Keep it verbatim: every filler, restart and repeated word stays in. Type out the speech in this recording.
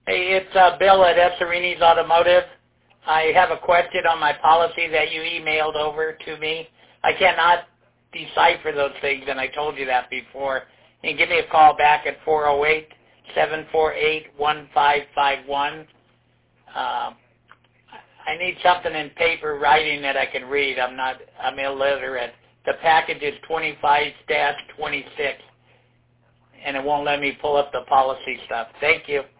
Hey, it's uh, Bill at Esserini's Automotive. I have a question on my policy that you emailed over to me. I cannot decipher those things, and I told you that before. You can give me a call back at four oh eight, seven four eight, one five five one. Uh, I need something in paper writing that I can read. I'm not, I'm illiterate. The package is twenty-five dash twenty-six, and it won't let me pull up the policy stuff. Thank you.